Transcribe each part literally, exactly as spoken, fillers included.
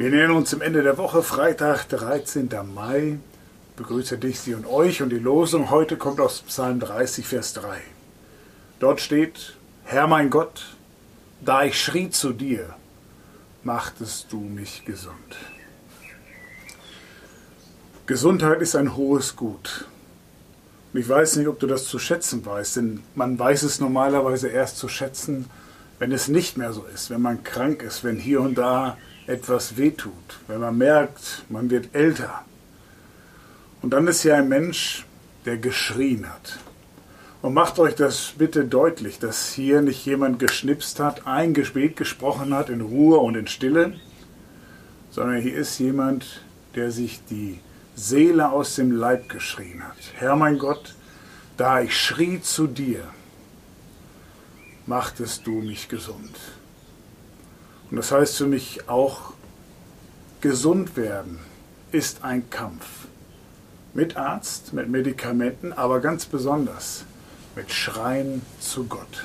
Wir nähern uns zum Ende der Woche, Freitag, dreizehnten Mai. Ich begrüße dich, Sie und euch. Und die Losung heute kommt aus Psalm dreißig, Vers drei. Dort steht: Herr mein Gott, da ich schrie zu dir, machtest du mich gesund. Gesundheit ist ein hohes Gut. Und ich weiß nicht, ob du das zu schätzen weißt, denn man weiß es normalerweise erst zu schätzen, wenn es nicht mehr so ist, wenn man krank ist, wenn hier und da etwas wehtut, wenn man merkt, man wird älter. Und dann ist hier ein Mensch, der geschrien hat. Und macht euch das bitte deutlich, dass hier nicht jemand geschnipst hat, ein Gebet gesprochen hat in Ruhe und in Stille, sondern hier ist jemand, der sich die Seele aus dem Leib geschrien hat. Herr mein Gott, da ich schrie zu dir, machtest du mich gesund. Und das heißt für mich auch, gesund werden ist ein Kampf. Mit Arzt, mit Medikamenten, aber ganz besonders mit Schreien zu Gott.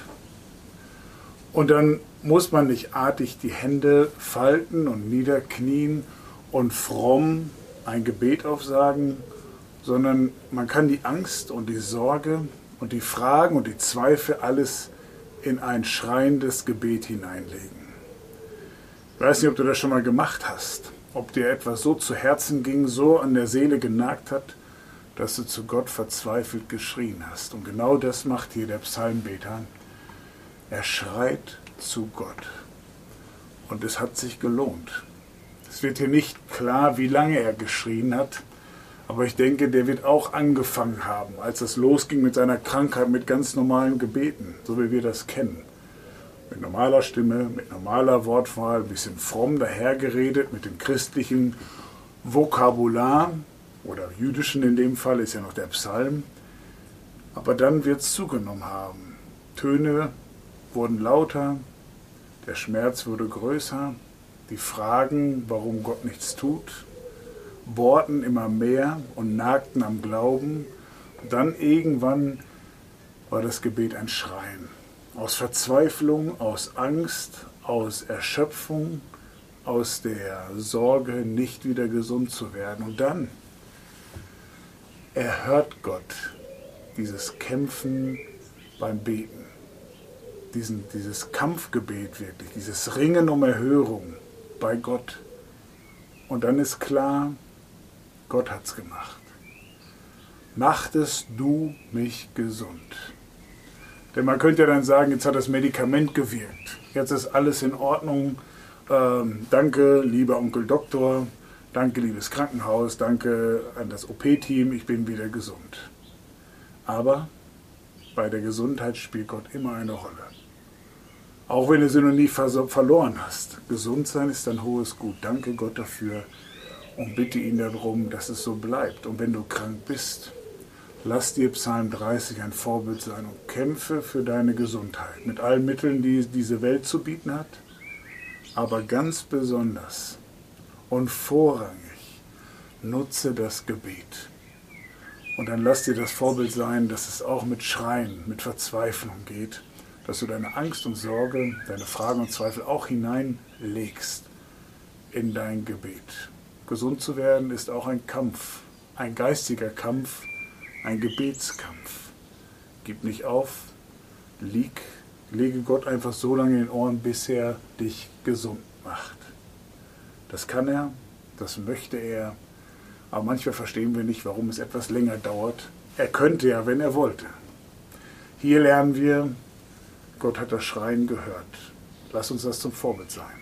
Und dann muss man nicht artig die Hände falten und niederknien und fromm ein Gebet aufsagen, sondern man kann die Angst und die Sorge und die Fragen und die Zweifel alles in ein schreiendes Gebet hineinlegen. Ich weiß nicht, ob du das schon mal gemacht hast, ob dir etwas so zu Herzen ging, so an der Seele genagt hat, dass du zu Gott verzweifelt geschrien hast. Und genau das macht hier der Psalmbeter. Er schreit zu Gott. Und es hat sich gelohnt. Es wird hier nicht klar, wie lange er geschrien hat, aber ich denke, der wird auch angefangen haben, als es losging mit seiner Krankheit, mit ganz normalen Gebeten, so wie wir das kennen. Mit normaler Stimme, mit normaler Wortwahl, ein bisschen fromm dahergeredet, mit dem christlichen Vokabular, oder jüdischen in dem Fall, ist ja noch der Psalm. Aber dann wird es zugenommen haben. Töne wurden lauter, der Schmerz wurde größer, die Fragen, warum Gott nichts tut, bohrten immer mehr und nagten am Glauben. Und dann irgendwann war das Gebet ein Schreien. Aus Verzweiflung, aus Angst, aus Erschöpfung, aus der Sorge, nicht wieder gesund zu werden. Und dann erhört Gott dieses Kämpfen beim Beten, diesen, dieses Kampfgebet wirklich, dieses Ringen um Erhörung bei Gott. Und dann ist klar, Gott hat's gemacht. Machtest du mich gesund? Denn man könnte ja dann sagen, jetzt hat das Medikament gewirkt, jetzt ist alles in Ordnung, ähm, danke, lieber Onkel Doktor, danke, liebes Krankenhaus, danke an das O P-Team, ich bin wieder gesund. Aber bei der Gesundheit spielt Gott immer eine Rolle. Auch wenn du sie noch nie verloren hast. Gesund sein ist ein hohes Gut. Danke Gott dafür und bitte ihn darum, dass es so bleibt. Und wenn du krank bist, lass dir Psalm dreißig ein Vorbild sein und kämpfe für deine Gesundheit. Mit allen Mitteln, die diese Welt zu bieten hat, aber ganz besonders und vorrangig nutze das Gebet. Und dann lass dir das Vorbild sein, dass es auch mit Schreien, mit Verzweiflung geht, dass du deine Angst und Sorge, deine Fragen und Zweifel auch hineinlegst in dein Gebet. Gesund zu werden ist auch ein Kampf, ein geistiger Kampf, ein Gebetskampf. Gib nicht auf, lieg, lege Gott einfach so lange in den Ohren, bis er dich gesund macht. Das kann er, das möchte er, aber manchmal verstehen wir nicht, warum es etwas länger dauert. Er könnte ja, wenn er wollte. Hier lernen wir, Gott hat das Schreien gehört. Lass uns das zum Vorbild sein.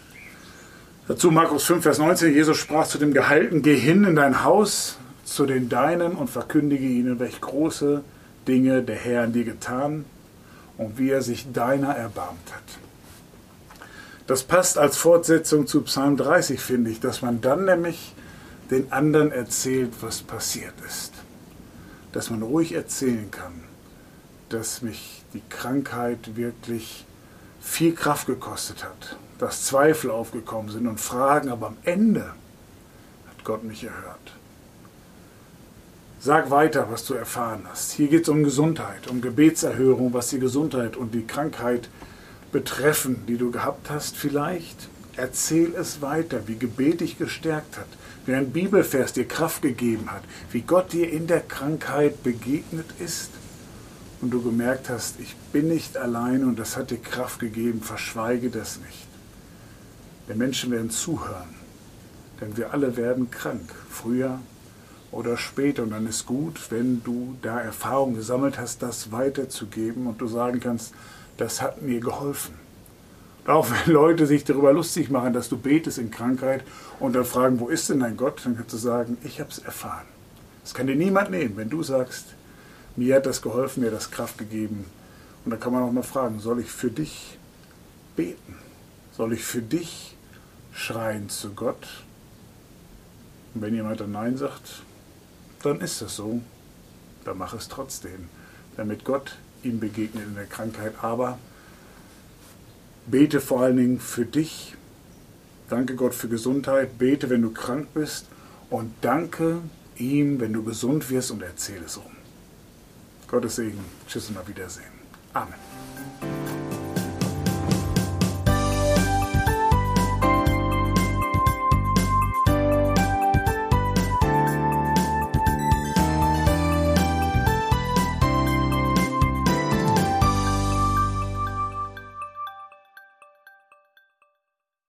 Dazu Markus fünf, Vers neunzehn, Jesus sprach zu dem Geheilten: Geh hin in dein Haus zu den Deinen und verkündige ihnen, welch große Dinge der Herr an dir getan und wie er sich deiner erbarmt hat. Das passt als Fortsetzung zu Psalm dreißig, finde ich, dass man dann nämlich den anderen erzählt, was passiert ist. Dass man ruhig erzählen kann, dass mich die Krankheit wirklich viel Kraft gekostet hat, dass Zweifel aufgekommen sind und Fragen, aber am Ende hat Gott mich erhört. Sag weiter, was du erfahren hast. Hier geht es um Gesundheit, um Gebetserhörung, was die Gesundheit und die Krankheit betreffen, die du gehabt hast vielleicht. Erzähl es weiter, wie Gebet dich gestärkt hat, wie ein Bibelvers dir Kraft gegeben hat, wie Gott dir in der Krankheit begegnet ist und du gemerkt hast, ich bin nicht allein und das hat dir Kraft gegeben, verschweige das nicht. Die Menschen werden zuhören, denn wir alle werden krank, früher oder später. Und dann ist gut, wenn du da Erfahrung gesammelt hast, das weiterzugeben und du sagen kannst, das hat mir geholfen. Auch wenn Leute sich darüber lustig machen, dass du betest in Krankheit und dann fragen, wo ist denn dein Gott? Dann kannst du sagen, ich habe es erfahren. Das kann dir niemand nehmen, wenn du sagst, mir hat das geholfen, mir hat das Kraft gegeben. Und dann kann man auch mal fragen, soll ich für dich beten? Soll ich für dich schreien zu Gott? Und wenn jemand dann Nein sagt, dann ist das so. Dann mach es trotzdem, damit Gott ihm begegnet in der Krankheit. Aber bete vor allen Dingen für dich. Danke Gott für Gesundheit. Bete, wenn du krank bist. Und danke ihm, wenn du gesund wirst und erzähle es rum. Gottes Segen. Tschüss und auf Wiedersehen. Amen.